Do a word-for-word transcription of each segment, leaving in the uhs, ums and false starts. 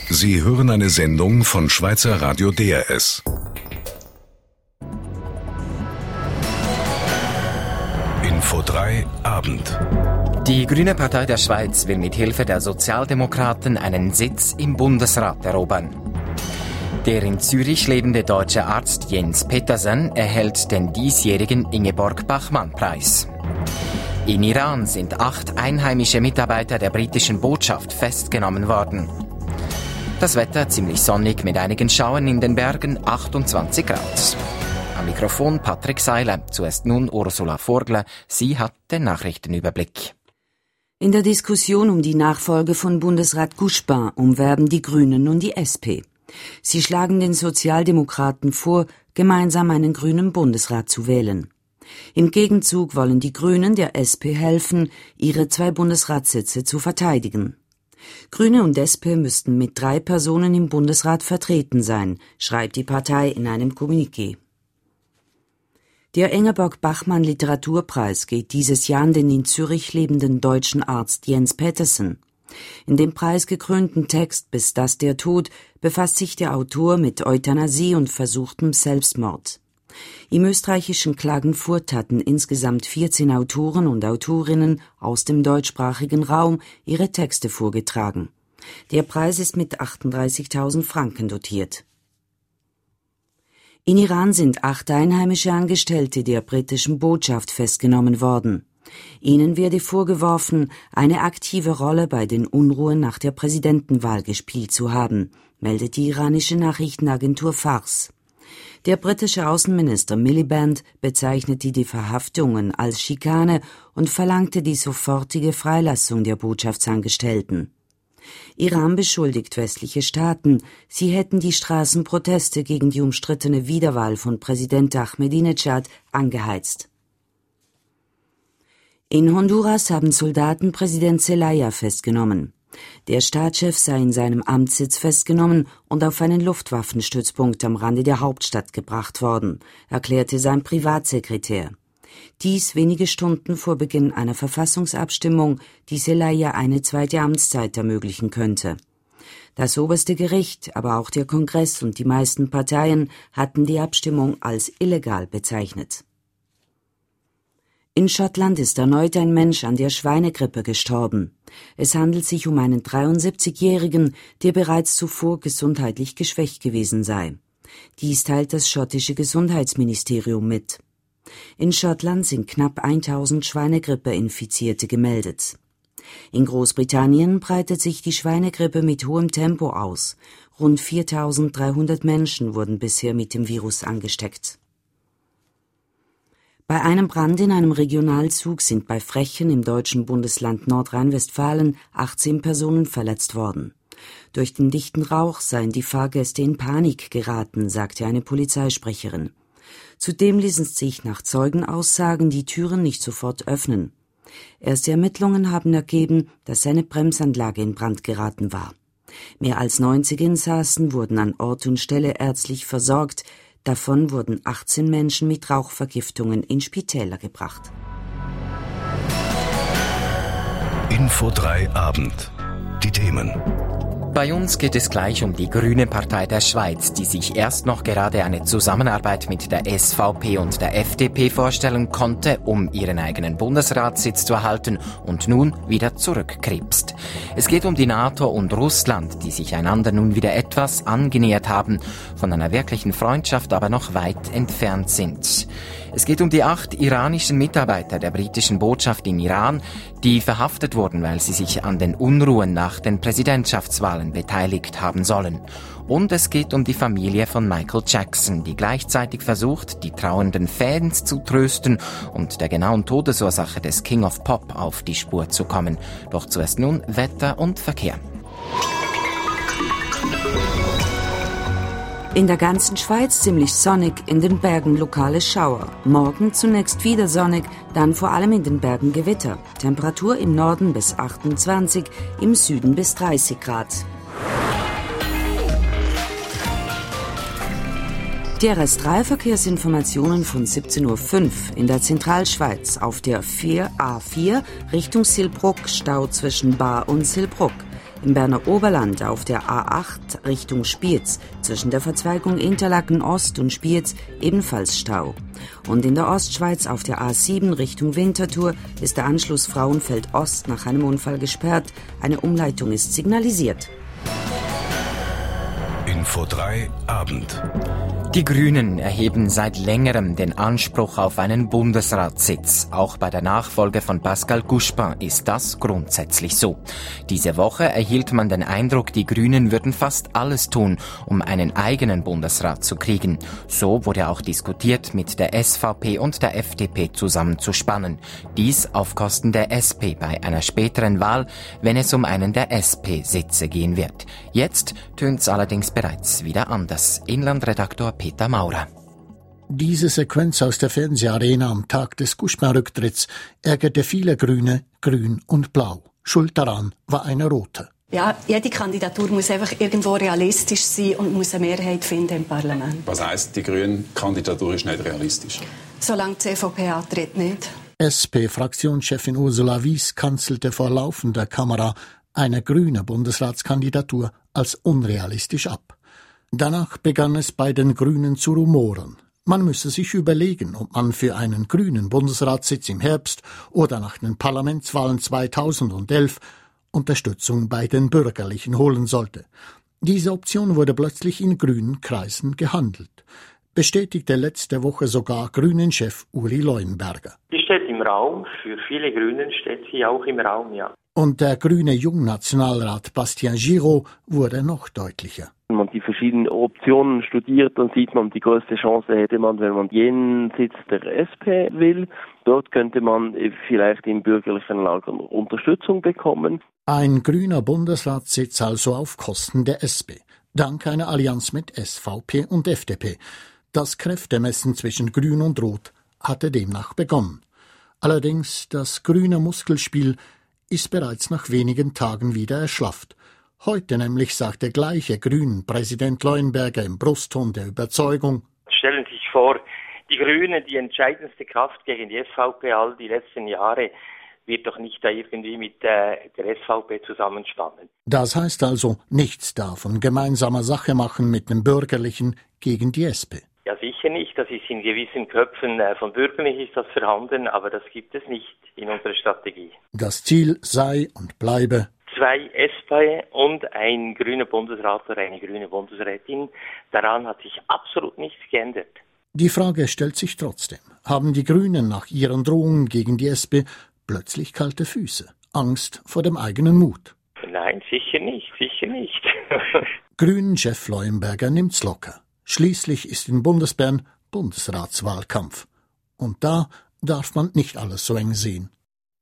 Sie hören eine Sendung von Schweizer Radio D R S. Info drei Abend. Die Grüne Partei der Schweiz will mit Hilfe der Sozialdemokraten einen Sitz im Bundesrat erobern. Der in Zürich lebende deutsche Arzt Jens Petersen erhält den diesjährigen Ingeborg-Bachmann-Preis. In Iran sind acht einheimische Mitarbeiter der britischen Botschaft festgenommen worden. Das Wetter ziemlich sonnig mit einigen Schauern in den Bergen, achtundzwanzig Grad. Am Mikrofon Patrick Seiler. Zuerst nun Ursula Vorgler. Sie hat den Nachrichtenüberblick. In der Diskussion um die Nachfolge von Bundesrat Guspin umwerben die Grünen nun die S P. Sie schlagen den Sozialdemokraten vor, gemeinsam einen grünen Bundesrat zu wählen. Im Gegenzug wollen die Grünen der S P helfen, ihre zwei Bundesratssitze zu verteidigen. Grüne und S P müssten mit drei Personen im Bundesrat vertreten sein, schreibt die Partei in einem Kommuniqué. Der Ingeborg-Bachmann Literaturpreis geht dieses Jahr an den in Zürich lebenden deutschen Arzt Jens Petersen. In dem preisgekrönten Text »Bis das der Tod« befasst sich der Autor mit Euthanasie und versuchtem Selbstmord. Im österreichischen Klagenfurt hatten insgesamt vierzehn Autoren und Autorinnen aus dem deutschsprachigen Raum ihre Texte vorgetragen. Der Preis ist mit achtunddreißigtausend Franken dotiert. In Iran sind acht einheimische Angestellte der britischen Botschaft festgenommen worden. Ihnen werde vorgeworfen, eine aktive Rolle bei den Unruhen nach der Präsidentenwahl gespielt zu haben, meldet die iranische Nachrichtenagentur Fars. Der britische Außenminister Miliband bezeichnete die Verhaftungen als Schikane und verlangte die sofortige Freilassung der Botschaftsangestellten. Iran beschuldigt westliche Staaten, sie hätten die Straßenproteste gegen die umstrittene Wiederwahl von Präsident Ahmadinejad angeheizt. In Honduras haben Soldaten Präsident Zelaya festgenommen. Der Staatschef sei in seinem Amtssitz festgenommen und auf einen Luftwaffenstützpunkt am Rande der Hauptstadt gebracht worden, erklärte sein Privatsekretär. Dies wenige Stunden vor Beginn einer Verfassungsabstimmung, die Zelaya eine zweite Amtszeit ermöglichen könnte. Das oberste Gericht, aber auch der Kongress und die meisten Parteien hatten die Abstimmung als illegal bezeichnet. In Schottland ist erneut ein Mensch an der Schweinegrippe gestorben. Es handelt sich um einen dreiundsiebzigjährigen, der bereits zuvor gesundheitlich geschwächt gewesen sei. Dies teilt das schottische Gesundheitsministerium mit. In Schottland sind knapp tausend Schweinegrippe-Infizierte gemeldet. In Großbritannien breitet sich die Schweinegrippe mit hohem Tempo aus. Rund viertausenddreihundert Menschen wurden bisher mit dem Virus angesteckt. Bei einem Brand in einem Regionalzug sind bei Frechen im deutschen Bundesland Nordrhein-Westfalen achtzehn Personen verletzt worden. Durch den dichten Rauch seien die Fahrgäste in Panik geraten, sagte eine Polizeisprecherin. Zudem ließen sich nach Zeugenaussagen die Türen nicht sofort öffnen. Erste Ermittlungen haben ergeben, dass eine Bremsanlage in Brand geraten war. Mehr als neunzig Insassen wurden an Ort und Stelle ärztlich versorgt. Davon wurden achtzehn Menschen mit Rauchvergiftungen in Spitäler gebracht. Info drei Abend. Die Themen. Bei uns geht es gleich um die Grüne Partei der Schweiz, die sich erst noch gerade eine Zusammenarbeit mit der S V P und der F D P vorstellen konnte, um ihren eigenen Bundesratssitz zu erhalten und nun wieder zurückkrebst. Es geht um die NATO und Russland, die sich einander nun wieder etwas angenähert haben, von einer wirklichen Freundschaft aber noch weit entfernt sind. Es geht um die acht iranischen Mitarbeiter der britischen Botschaft in Iran, die verhaftet wurden, weil sie sich an den Unruhen nach den Präsidentschaftswahlen beteiligt haben sollen. Und es geht um die Familie von Michael Jackson, die gleichzeitig versucht, die trauernden Fans zu trösten und der genauen Todesursache des King of Pop auf die Spur zu kommen. Doch zuerst nun Wetter und Verkehr. In der ganzen Schweiz ziemlich sonnig, in den Bergen lokale Schauer. Morgen zunächst wieder sonnig, dann vor allem in den Bergen Gewitter. Temperatur im Norden bis achtundzwanzig, im Süden bis dreißig Grad. D R S drei Verkehrsinformationen von siebzehn Uhr fünf in der Zentralschweiz auf der vier A vier Richtung Silbruck, Stau zwischen Baar und Silbruck. Im Berner Oberland auf der A acht Richtung Spiez, zwischen der Verzweigung Interlaken Ost und Spiez ebenfalls Stau. Und in der Ostschweiz auf der A sieben Richtung Winterthur ist der Anschluss Frauenfeld Ost nach einem Unfall gesperrt. Eine Umleitung ist signalisiert. Info drei Abend. Die Grünen erheben seit längerem den Anspruch auf einen Bundesratssitz. Auch bei der Nachfolge von Pascal Couchepin ist das grundsätzlich so. Diese Woche erhielt man den Eindruck, die Grünen würden fast alles tun, um einen eigenen Bundesrat zu kriegen. So wurde auch diskutiert, mit der S V P und der F D P zusammenzuspannen. Dies auf Kosten der S P bei einer späteren Wahl, wenn es um einen der S P-Sitze gehen wird. Jetzt tönt's allerdings bereits wieder anders. Inlandredaktor Peter Maurer. Diese Sequenz aus der Fernseharena am Tag des Couchepin-Rücktritts ärgerte viele Grüne, Grün und Blau. Schuld daran war eine rote. Ja, jede Kandidatur muss einfach irgendwo realistisch sein und muss eine Mehrheit finden im Parlament. Was heisst, die Grünen-Kandidatur ist nicht realistisch? Solange die C V P antritt, nicht. S P-Fraktionschefin Ursula Wies kanzelte vor laufender Kamera eine grüne Bundesratskandidatur als unrealistisch ab. Danach begann es bei den Grünen zu rumoren. Man müsse sich überlegen, ob man für einen grünen Bundesratssitz im Herbst oder nach den Parlamentswahlen zweitausendelf Unterstützung bei den Bürgerlichen holen sollte. Diese Option wurde plötzlich in grünen Kreisen gehandelt, bestätigte letzte Woche sogar Grünen-Chef Uli Leuenberger. Die steht im Raum, für viele Grünen steht sie auch im Raum, ja. Und der grüne Jungnationalrat Bastien Giraud wurde noch deutlicher. Wenn man die verschiedenen Optionen studiert, dann sieht man, die größte Chance hätte man, wenn man jenen Sitz der S P will. Dort könnte man vielleicht im bürgerlichen Lager Unterstützung bekommen. Ein grüner Bundesratssitz also auf Kosten der S P. Dank einer Allianz mit S V P und F D P. Das Kräftemessen zwischen Grün und Rot hatte demnach begonnen. Allerdings, das grüne Muskelspiel ist bereits nach wenigen Tagen wieder erschlafft. Heute nämlich sagt der gleiche Grünen-Präsident Leuenberger im Brustton der Überzeugung: Stellen Sie sich vor, die Grünen, die entscheidendste Kraft gegen die S V P all die letzten Jahre, wird doch nicht da irgendwie mit äh, der S V P zusammenspannen. Das heißt also, nichts davon gemeinsamer Sache machen mit den Bürgerlichen gegen die S P. Ja, sicher nicht. Das ist in gewissen Köpfen äh, von Bürgerlichen ist das vorhanden, aber das gibt es nicht in unserer Strategie. Das Ziel sei und bleibe: Zwei S P und ein grüner Bundesrat oder eine grüne Bundesrätin. Daran hat sich absolut nichts geändert. Die Frage stellt sich trotzdem: Haben die Grünen nach ihren Drohungen gegen die S P plötzlich kalte Füße? Angst vor dem eigenen Mut? Nein, sicher nicht, sicher nicht. Grünen-Chef Leuenberger nimmt's locker. Schließlich ist in Bundesbern Bundesratswahlkampf. Und da darf man nicht alles so eng sehen.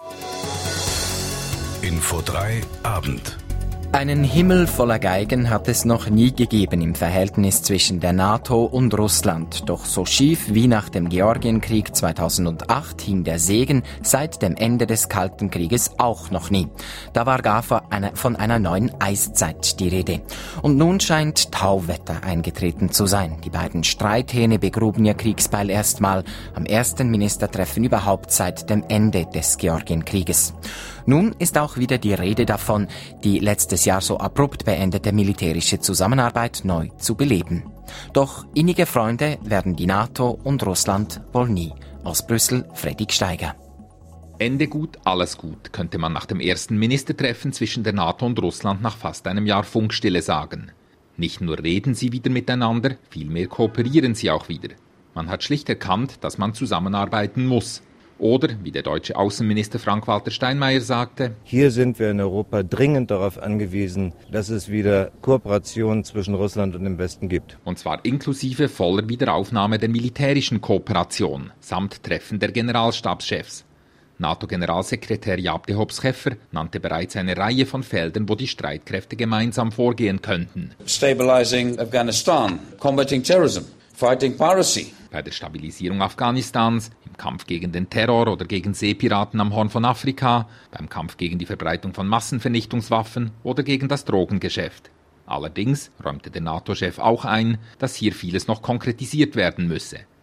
Info drei Abend. Einen Himmel voller Geigen hat es noch nie gegeben im Verhältnis zwischen der NATO und Russland. Doch so schief wie nach dem Georgienkrieg zweitausendacht hing der Segen seit dem Ende des Kalten Krieges auch noch nie. Da war gar von einer neuen Eiszeit die Rede. Und nun scheint Tauwetter eingetreten zu sein. Die beiden Streithähne begruben ihr Kriegsbeil erstmal am ersten Ministertreffen überhaupt seit dem Ende des Georgienkrieges. Nun ist auch wieder die Rede davon, die letztes Jahr so abrupt beendete militärische Zusammenarbeit neu zu beleben. Doch innige Freunde werden die NATO und Russland wohl nie. Aus Brüssel, Freddy Steiger. Ende gut, alles gut, könnte man nach dem ersten Ministertreffen zwischen der NATO und Russland nach fast einem Jahr Funkstille sagen. Nicht nur reden sie wieder miteinander, vielmehr kooperieren sie auch wieder. Man hat schlicht erkannt, dass man zusammenarbeiten muss. Oder, wie der deutsche Außenminister Frank-Walter Steinmeier sagte: Hier sind wir in Europa dringend darauf angewiesen, dass es wieder Kooperation zwischen Russland und dem Westen gibt. Und zwar inklusive voller Wiederaufnahme der militärischen Kooperation, samt Treffen der Generalstabschefs. NATO-Generalsekretär Jaap de Hoop-Scheffer nannte bereits eine Reihe von Feldern, wo die Streitkräfte gemeinsam vorgehen könnten. Stabilizing Afghanistan, combating terrorism, fighting piracy. Bei der Stabilisierung Afghanistans, im Kampf gegen den Terror oder gegen Seepiraten am Horn von Afrika, beim Kampf gegen die Verbreitung von Massenvernichtungswaffen oder gegen das Drogengeschäft. Allerdings räumte der NATO-Chef auch ein, dass hier vieles noch konkretisiert werden müsse.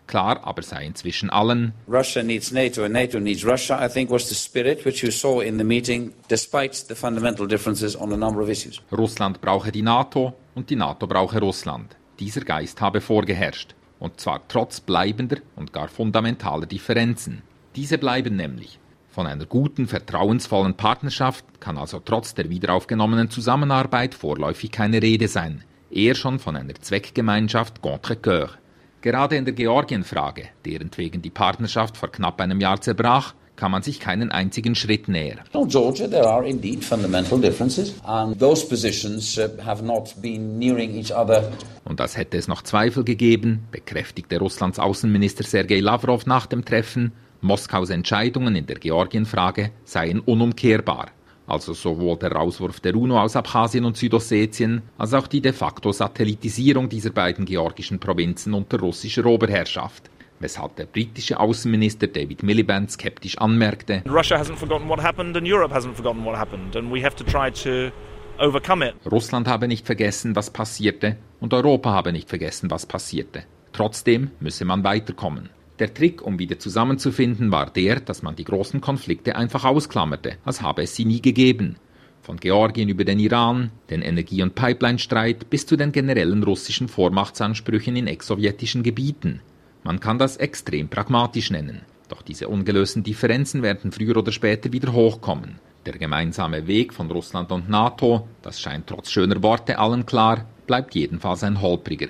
Klar aber sei inzwischen allen: Russia needs NATO and NATO needs Russia, I think was the spirit which you saw in the meeting, despite the fundamental differences on a number of issues. Russland brauche die NATO und die NATO brauche Russland. Dieser Geist habe vorgeherrscht. Und zwar trotz bleibender und gar fundamentaler Differenzen. Diese bleiben nämlich. Von einer guten, vertrauensvollen Partnerschaft kann also trotz der wiederaufgenommenen Zusammenarbeit vorläufig keine Rede sein. Eher schon von einer Zweckgemeinschaft contre cœur. Gerade in der Georgien-Frage, deren wegen die Partnerschaft vor knapp einem Jahr zerbrach, kann man sich keinen einzigen Schritt näher. In Georgia there are indeed fundamental differences and those positions uh, have not been nearing each other. Und als hätte es noch Zweifel gegeben, bekräftigte Russlands Außenminister Sergei Lavrov nach dem Treffen, Moskaus Entscheidungen in der Georgien-Frage seien unumkehrbar. Also sowohl der Rauswurf der UNO aus Abchasien und Südossetien, als auch die de facto Satellitisierung dieser beiden georgischen Provinzen unter russischer Oberherrschaft. Weshalb der britische Außenminister David Miliband skeptisch anmerkte: Russia hasn't forgotten what happened and Europe hasn't forgotten what happened and we have to try to overcome it. Russland habe nicht vergessen, was passierte, und Europa habe nicht vergessen, was passierte. Trotzdem müsse man weiterkommen. Der Trick, um wieder zusammenzufinden, war der, dass man die großen Konflikte einfach ausklammerte, als habe es sie nie gegeben. Von Georgien über den Iran, den Energie- und Pipeline-Streit bis zu den generellen russischen Vormachtsansprüchen in ex-sowjetischen Gebieten. Man kann das extrem pragmatisch nennen. Doch diese ungelösten Differenzen werden früher oder später wieder hochkommen. Der gemeinsame Weg von Russland und NATO, das scheint trotz schöner Worte allen klar, bleibt jedenfalls ein holpriger.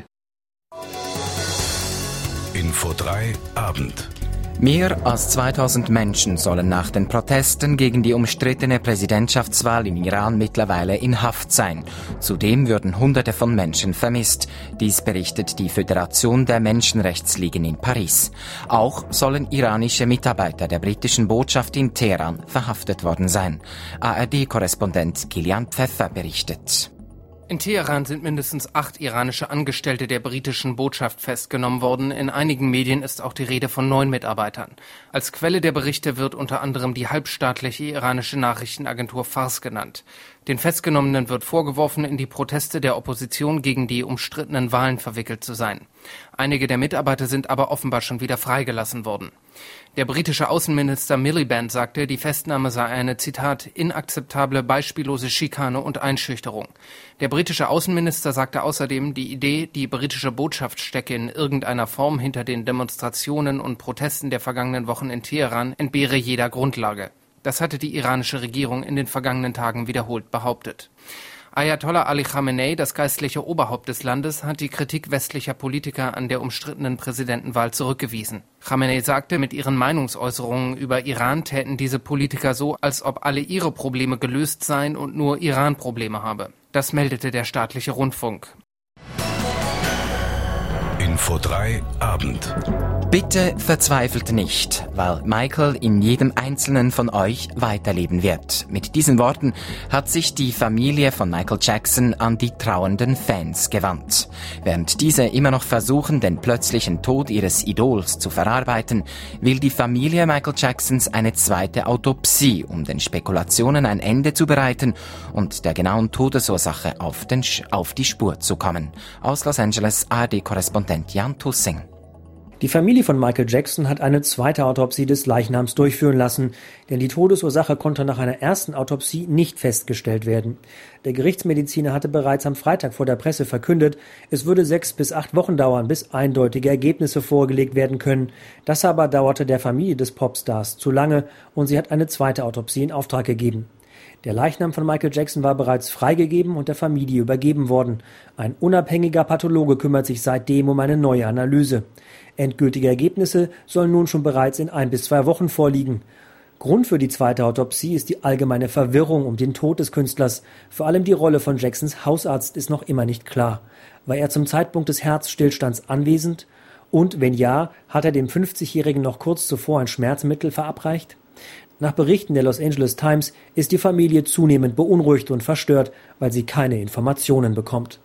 Info drei Abend. Mehr als zweitausend Menschen sollen nach den Protesten gegen die umstrittene Präsidentschaftswahl im Iran mittlerweile in Haft sein. Zudem würden Hunderte von Menschen vermisst. Dies berichtet die Föderation der Menschenrechtsligen in Paris. Auch sollen iranische Mitarbeiter der britischen Botschaft in Teheran verhaftet worden sein. A R D-Korrespondent Kilian Pfeffer berichtet. In Teheran sind mindestens acht iranische Angestellte der britischen Botschaft festgenommen worden. In einigen Medien ist auch die Rede von neun Mitarbeitern. Als Quelle der Berichte wird unter anderem die halbstaatliche iranische Nachrichtenagentur Fars genannt. Den Festgenommenen wird vorgeworfen, in die Proteste der Opposition gegen die umstrittenen Wahlen verwickelt zu sein. Einige der Mitarbeiter sind aber offenbar schon wieder freigelassen worden. Der britische Außenminister Miliband sagte, die Festnahme sei eine, Zitat, inakzeptable, beispiellose Schikane und Einschüchterung. Der britische Außenminister sagte außerdem, die Idee, die britische Botschaft stecke in irgendeiner Form hinter den Demonstrationen und Protesten der vergangenen Wochen in Teheran, entbehre jeder Grundlage. Das hatte die iranische Regierung in den vergangenen Tagen wiederholt behauptet. Ayatollah Ali Khamenei, das geistliche Oberhaupt des Landes, hat die Kritik westlicher Politiker an der umstrittenen Präsidentenwahl zurückgewiesen. Khamenei sagte, mit ihren Meinungsäußerungen über Iran täten diese Politiker so, als ob alle ihre Probleme gelöst seien und nur Iran Probleme habe. Das meldete der staatliche Rundfunk. Info drei Abend. Bitte verzweifelt nicht, weil Michael in jedem Einzelnen von euch weiterleben wird. Mit diesen Worten hat sich die Familie von Michael Jackson an die trauernden Fans gewandt. Während diese immer noch versuchen, den plötzlichen Tod ihres Idols zu verarbeiten, will die Familie Michael Jacksons eine zweite Autopsie, um den Spekulationen ein Ende zu bereiten und der genauen Todesursache auf, den, auf die Spur zu kommen. Aus Los Angeles, A R D-Korrespondent Jan Tussing. Die Familie von Michael Jackson hat eine zweite Autopsie des Leichnams durchführen lassen, denn die Todesursache konnte nach einer ersten Autopsie nicht festgestellt werden. Der Gerichtsmediziner hatte bereits am Freitag vor der Presse verkündet, es würde sechs bis acht Wochen dauern, bis eindeutige Ergebnisse vorgelegt werden können. Das aber dauerte der Familie des Popstars zu lange und sie hat eine zweite Autopsie in Auftrag gegeben. Der Leichnam von Michael Jackson war bereits freigegeben und der Familie übergeben worden. Ein unabhängiger Pathologe kümmert sich seitdem um eine neue Analyse. Endgültige Ergebnisse sollen nun schon bereits in ein bis zwei Wochen vorliegen. Grund für die zweite Autopsie ist die allgemeine Verwirrung um den Tod des Künstlers. Vor allem die Rolle von Jacksons Hausarzt ist noch immer nicht klar. War er zum Zeitpunkt des Herzstillstands anwesend? Und wenn ja, hat er dem fünfzigjährigen noch kurz zuvor ein Schmerzmittel verabreicht? Nach Berichten der Los Angeles Times ist die Familie zunehmend beunruhigt und verstört, weil sie keine Informationen bekommt.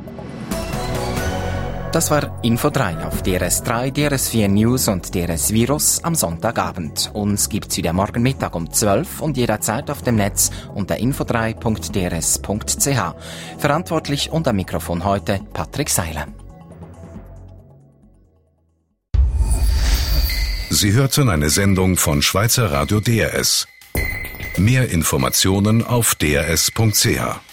Das war Info drei auf D R S drei, D R S vier News und D R S Virus am Sonntagabend. Uns gibt's wieder morgen Mittag um zwölf und jederzeit auf dem Netz unter info drei punkt d r s punkt c h. Verantwortlich und am Mikrofon heute Patrick Seiler. Sie hörten eine Sendung von Schweizer Radio D R S. Mehr Informationen auf d r s punkt c h.